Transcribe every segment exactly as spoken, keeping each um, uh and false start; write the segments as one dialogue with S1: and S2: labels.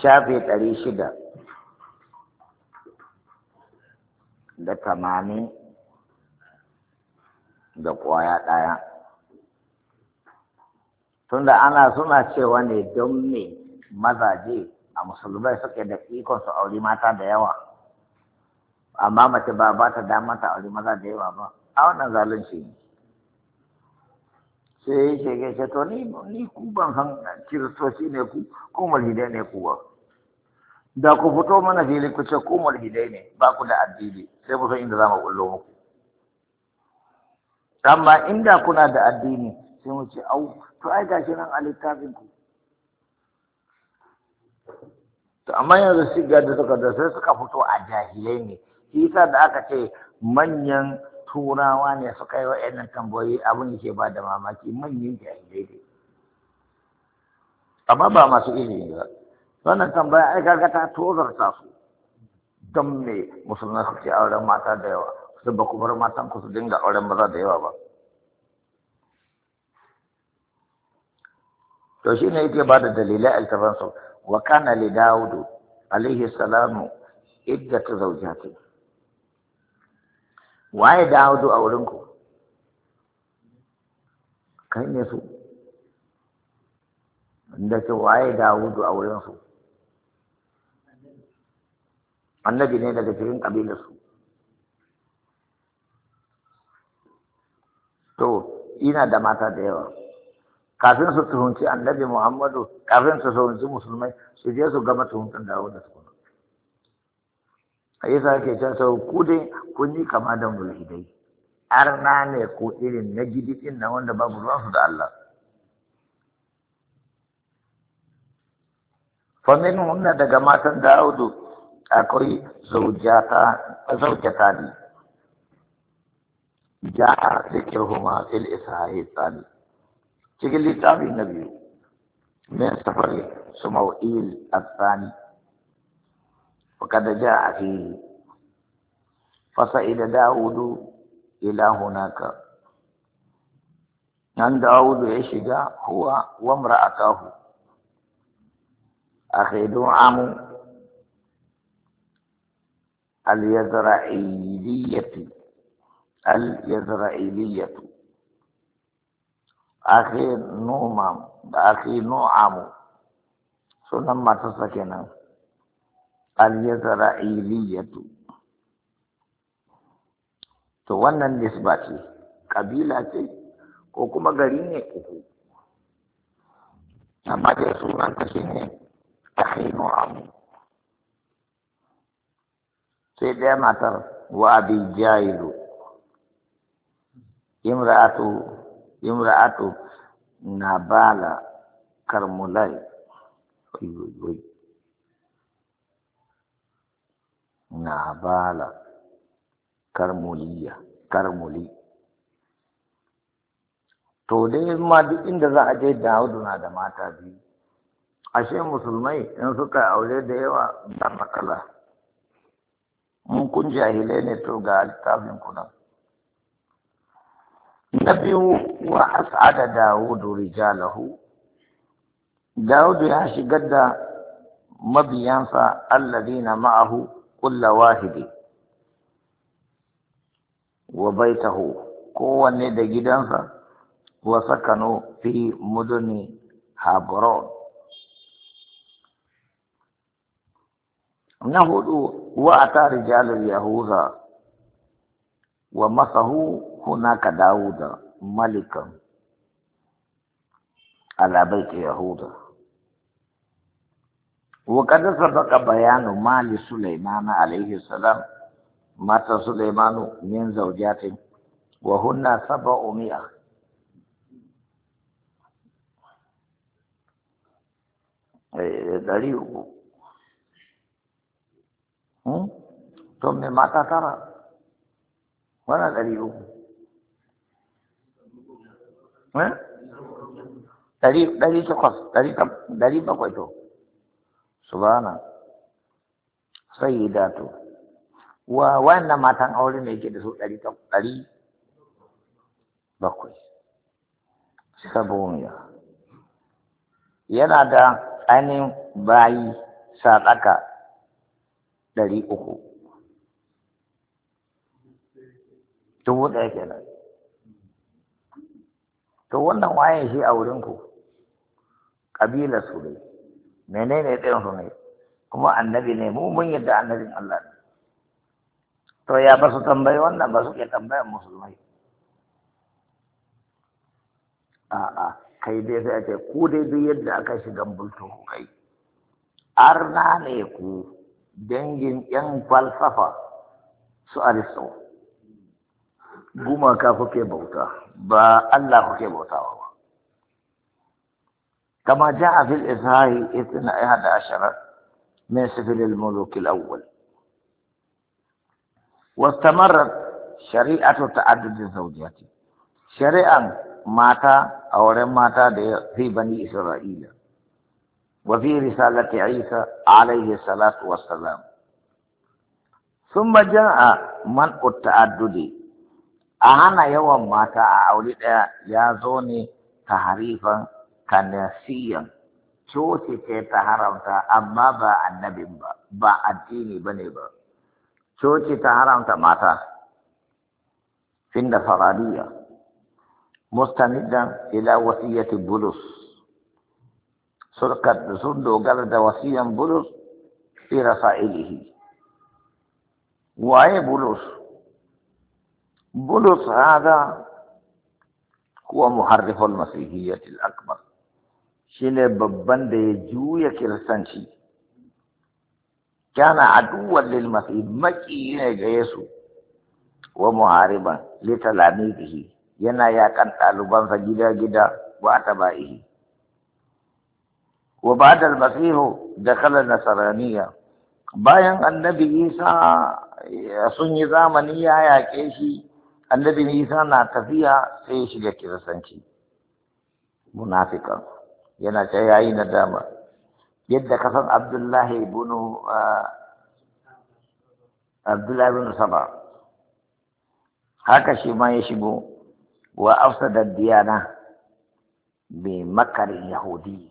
S1: shafi ɗari shida da tamanin da ƙwaya ɗaya. Tunda ana suna cewa ne don me mazaje a musulmai suke da ikon su auri mata da yawa, amma mace ba ba ta dama ta auri maza da yawa ba, a wannan zalunci ne. Sai ya ce ce to ni ni ku ban san kiristoci ne ku ko mulhidai ne kuwa. Da ku fito mana fili ku ce ku mulhidai ne ba ku da addini, sai mu san inda za mu bullo muku. Amma inda kuna da addini sai mu ce au to ai gashi nan a littafin ku. To amma yanzu shiga da suka da sai suka fito a jahilai ne. Shi yasa da aka ce manyan turawa ne suka yi wa'annan tambayoyi abin da ke ba da mamaki, manyan jahilai ne. Amma ba masu ilimi ba. Wannan tambaya ai kaga ta tozarta su. Don me musulmai suke auren mata da yawa, su ba ku bar matan ku su dinga auren maza da yawa ba. To shi ne yake ba da dalilai altafansu. Wa kana li Dawudu alaihi salamu iddatu zawjati. Waye Dawudu a wurin ku? Kai ne su. Inda ce waye Dawudu a wurin su? Annabi ne daga cikin kabilar su. To ina da mata da yawa. Kafin su tuhunci annabi Muhammadu, kafin su tuhunci musulmai, su je su gama tuhuntan dawo da su. A yi sa ke can sau ku dai kun yi kama da mulhidai. Arna ne ko irin na gidiɗin na wanda babu ruwansu da Allah. Famin hunna daga matan Dawudu akwai zaujata zaujata ne. Ja'a zikruhuma fil Isra'i tsani. Cikin littafi na biyu, min safari Sumawil al-Thani, fakada ja'a fihi, fasa'ida Dawudu ila hunaka. Nan Dawudu ya shiga huwa wa imra'atahu, akhidu amu al-Yazra'iliyyati, al-Yazra'iliyyatu. Akhir Nu'am da akhir Nu'amu sunan matarsa kenan al-Yazra'iliyatu. To wannan nisba ce, kabila ce ko kuma gari ne uku, amma da sunan ta shine akhir Nu'amu. Sai ɗaya matar wa abi Jailu imra'atu imra'atu Nabala Karmulai. Nabala Karmuliya Karmuli. To dai ma duk inda za a je Dawudu na da mata biyu. Ashe musulmai in suka aure da yawa ba matsala. Mun kun jahilai ne to ga littafin kuna. Na biyu wa as'ada Dawudu rijalahu. Dawudu ya shigar da mabiyansa alladhina ma'ahu kulla wahidi wa baitahu, kowanne da gidansa, wa sakanu fi muduni Habron. Na hudu wa ata rijalul Yahuza wa masahu hunaka Dawuda malikan ala baiti Yahuda. Wa qad sabaqa bayanu mali Sulaiman alayhi salam, mata Sulaimanu min zawjatin wa hunna sab'u mi'a. Eh dari uku. Hmm? To me mata tara. Mana dari uku? Eh? Dari dari takwas, dari dari bakwai to. Subhana. Sayyidatu. Wa wannan matan aure ne yake da su dari dari bakwai. Sabomiya. Yana da ainihin bayi sadaka ɗari uku dubu ɗaya kenan. To wannan waye shi a wurinku ƙabila su ne menene ɗayan su ne kuma annabi ne mu mun yadda annabin Allah ne. To ya ba su tambayi wannan ba su ke tambayan musulmai. A'a kai dai sai a ce ku dai duk yadda aka shiga bultu ku kai arna ne ku dangin yan falsafa su aristo gumaka kuke bauta ba Allah kuke bautawa ba. Kama ja'a fil izhari ithna ahada ashara min sifil al-muluk al-awwal واستمرت شريعة تعدد الزوجات شريعة ماتا أو ماتا في بني إسرائيل وفي رسالة عيسى عليه الصلاة والسلام. ثم جاء منع التعدد أهنا يوم ماتا أولد يازوني تحريفا كنسيا شوتي تحرمتا أما با النبي با با الدين بني با coci ta haramta mata fin da faradiya mustanidan ila wasiyyati bulus surkat sun dogara da wasiyan bulus fi rasailihi. Waye bulus? Bulus hada huwa muharriful masihiyyati al-akbar, shine babban da ya juya kiristanci. كان عدوا للمسيح مكي يسوع ومحاربا لتلاميذه ينا يا كان طالبان فجدا جدا واتباعه. وبعد المسيح دخل النصرانية bayan annabi Isa sun yi zamani ya yaƙe shi annabi Isa na tafiya sai ya shiga kiristanci munafikan yana ta yayi nadama yadda kasan Abdullahi ibn Abdullahi ibn Saba haka shi ma ya shigo wa afsada diyana bi makarin yahudi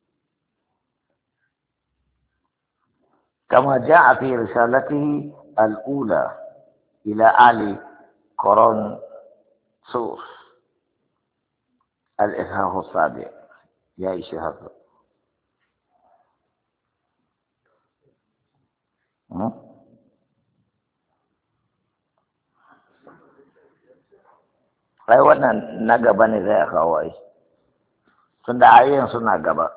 S1: kama jaa fi risalatihi al-ula ila ali Koronsus al-ishah as-sabi ya ishah. Hmm? Ai wannan na gaba ne zai kawo ai tunda ayoyin suna gaba.